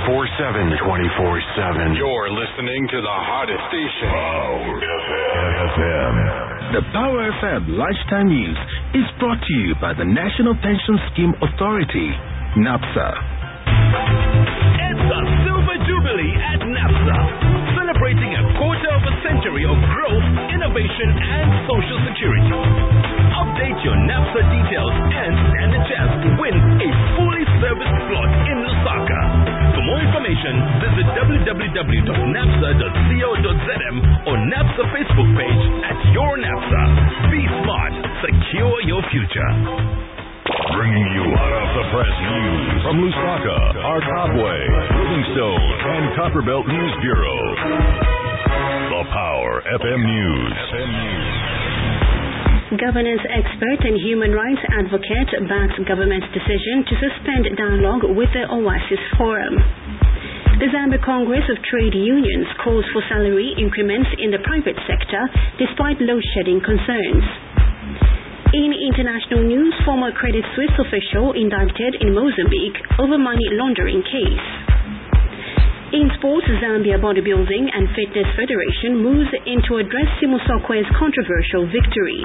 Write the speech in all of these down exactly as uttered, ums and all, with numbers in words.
twenty-four seven. twenty-four seven. You're listening to the hottest station. Power F M. The Power F M Lunchtime News is brought to you by the National Pension Scheme Authority, NAPSA. It's a Silver Jubilee at NAPSA, celebrating a quarter of a century of growth, innovation, and social security. Update your NAPSA details and stand a chance to win a fully serviced plot in Lusaka. For more information, visit w w w dot napsa dot co dot z m or NAPSA Facebook page at Your NAPSA. Be smart, secure your future. Bringing you hot off the press news from Lusaka, Arkabwe, Livingstone, and Copperbelt News Bureau. The Power F M News. F M News. Governance expert and human rights advocate backs government's decision to suspend dialogue with the Oasis Forum. The Zambia Congress of Trade Unions calls for salary increments in the private sector despite load-shedding concerns. In international news, former Credit Suisse official indicted in Mozambique over money laundering case. In sports, Zambia Bodybuilding and Fitness Federation moves in to address Simusokwe's controversial victory.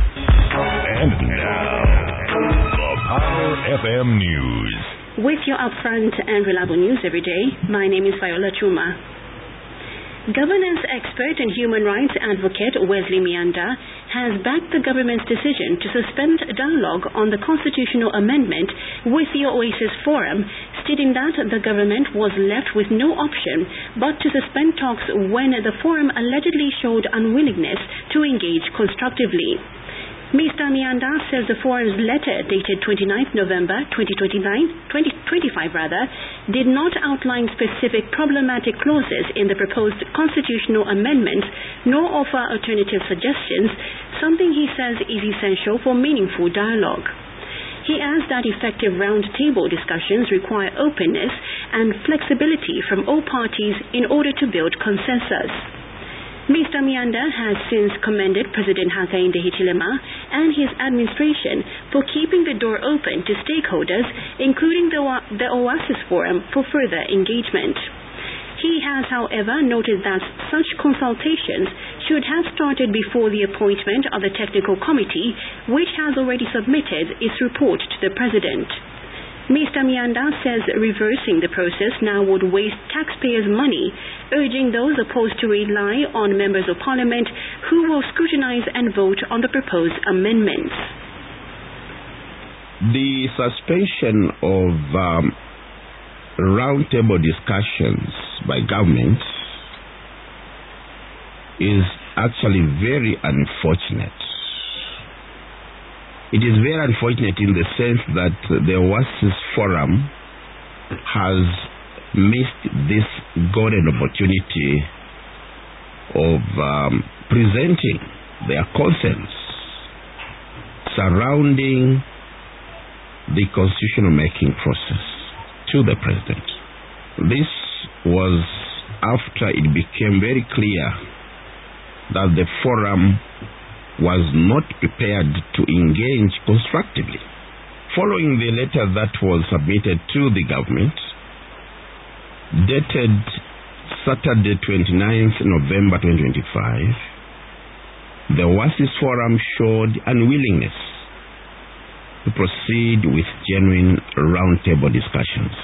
And now, the Power F M News. With your upfront and reliable news every day, my name is Viola Chuma. Governance expert and human rights advocate Wesley Mianda has backed the government's decision to suspend dialogue on the constitutional amendment with the Oasis Forum, stating that the government was left with no option but to suspend talks when the forum allegedly showed unwillingness to engage constructively. Mister Mianda says the forum's letter dated twenty-ninth November twenty twenty-nine, twenty twenty-five rather, did not outline specific problematic clauses in the proposed constitutional amendment nor offer alternative suggestions, something he says is essential for meaningful dialogue. He adds that effective round-table discussions require openness and flexibility from all parties in order to build consensus. Mister Mianda has since commended President Hakainde Hichilema and his administration for keeping the door open to stakeholders, including the, o- the Oasis Forum, for further engagement. He has, however, noted that such consultations should have started before the appointment of the technical committee, which has already submitted its report to the President. Mister Mianda says reversing the process now would waste taxpayers' money, urging those opposed to rely on members of parliament who will scrutinize and vote on the proposed amendments. The suspension of um, roundtable discussions by government is actually very unfortunate. It is very unfortunate in the sense that the Oasis Forum has missed this golden opportunity of um, presenting their concerns surrounding the constitutional making process to the President. This was after it became very clear that the forum was not prepared to engage constructively. Following the letter that was submitted to the government, dated Saturday twenty-ninth November twenty twenty-five, the Oasis Forum showed unwillingness to proceed with genuine roundtable discussions.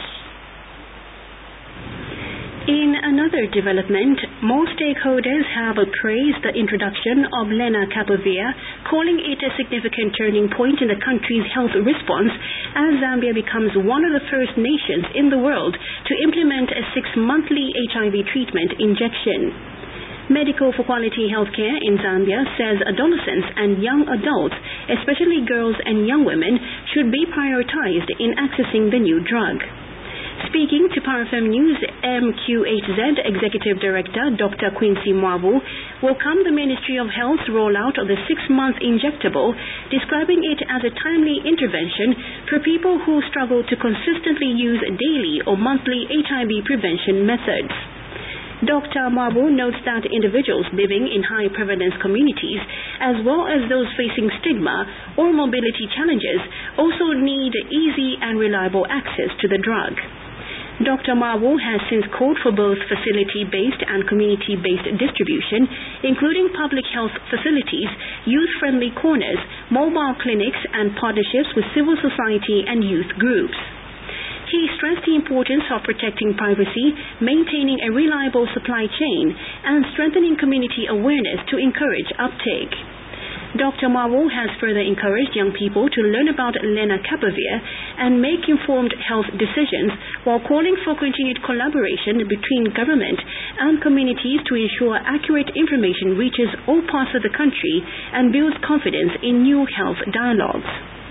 In another development, more stakeholders have praised the introduction of Lena Kapavia, calling it a significant turning point in the country's health response as Zambia becomes one of the first nations in the world to implement a six-monthly H I V treatment injection. Medical for Quality Healthcare in Zambia says adolescents and young adults, especially girls and young women, should be prioritized in accessing the new drug. Speaking to Power F M News, M Q H Z Executive Director Doctor Quincy Mwabu welcomed the Ministry of Health's rollout of the six-month injectable, describing it as a timely intervention for people who struggle to consistently use daily or monthly H I V prevention methods. Doctor Mwabu notes that individuals living in high-prevalence communities, as well as those facing stigma or mobility challenges, also need easy and reliable access to the drug. Doctor Mawo has since called for both facility-based and community-based distribution, including public health facilities, youth-friendly corners, mobile clinics, and partnerships with civil society and youth groups. He stressed the importance of protecting privacy, maintaining a reliable supply chain, and strengthening community awareness to encourage uptake. Doctor Mawo has further encouraged young people to learn about lenacapavir and make informed health decisions, while calling for continued collaboration between government and communities to ensure accurate information reaches all parts of the country and builds confidence in new health dialogues.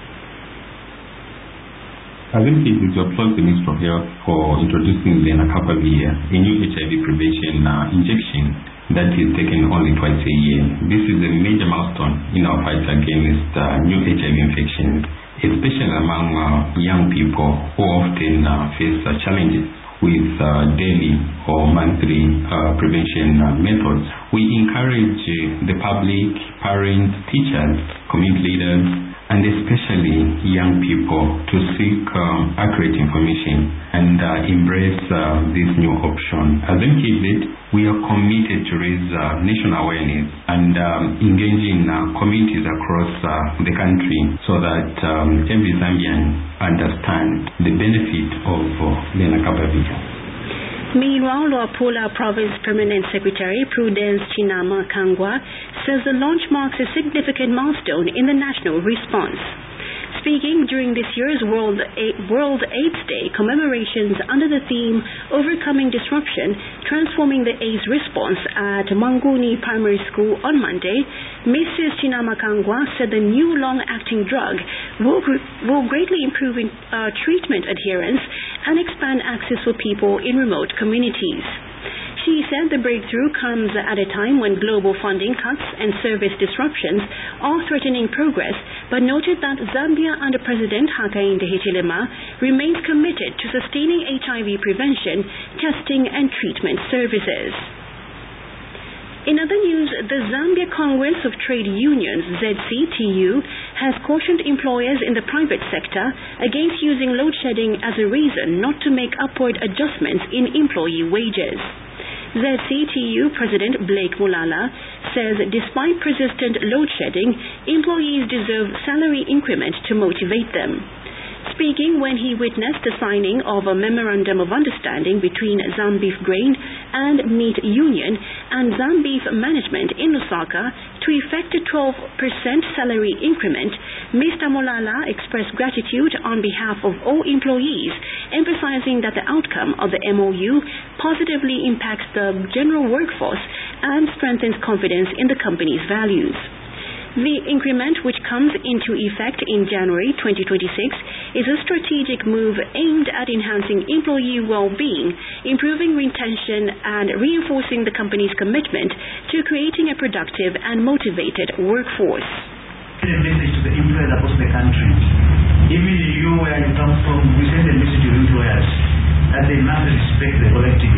I think it is to applaud the Ministry of Health for introducing lenacapavir, a new H I V prevention uh, injection that is taken only twice a year. This is a major milestone in our fight against uh, new H I V infections, especially among uh, young people who often uh, face uh, challenges with uh, daily or monthly uh, prevention uh, methods. We encourage uh, the public, parents, teachers, community leaders, and especially young people to seek um, accurate information and uh, embrace uh, this new option. As M K Z, we are committed to raise uh, national awareness and um, engaging uh, communities across uh, the country so that um, every Zambian understands the benefit of uh, lenacapavir. Meanwhile, Luapula Province Permanent Secretary Prudence Chinama Kangwa says the launch marks a significant milestone in the national response. Speaking during this year's World, A- World AIDS Day commemorations under the theme Overcoming Disruption, Transforming the AIDS Response at Manguni Primary School on Monday, Missus Chinama Kangwa said the new long-acting drug will, gr- will greatly improve in, uh, treatment adherence and expand access for people in remote communities. She said the breakthrough comes at a time when global funding cuts and service disruptions are threatening progress, but noted that Zambia under President Hakainde Hichilema remains committed to sustaining H I V prevention, testing and treatment services. In other news, the Zambia Congress of Trade Unions, Z C T U, has cautioned employers in the private sector against using load shedding as a reason not to make upward adjustments in employee wages. Z C T U President Blake Mulala says despite persistent load shedding, employees deserve salary increment to motivate them. Speaking when he witnessed the signing of a memorandum of understanding between Zambeef Grain and Meat Union and Zambeef Management in Lusaka to effect a twelve percent salary increment, Mister Mulala expressed gratitude on behalf of all employees, emphasizing that the outcome of the M O U positively impacts the general workforce and strengthens confidence in the company's values. The increment, which comes into effect in January twenty twenty-six, is a strategic move aimed at enhancing employee well-being, improving retention, and reinforcing the company's commitment to creating a productive and motivated workforce. A message to the employers across the country. Even you, where you come from, we send a message to employers that they must respect the collective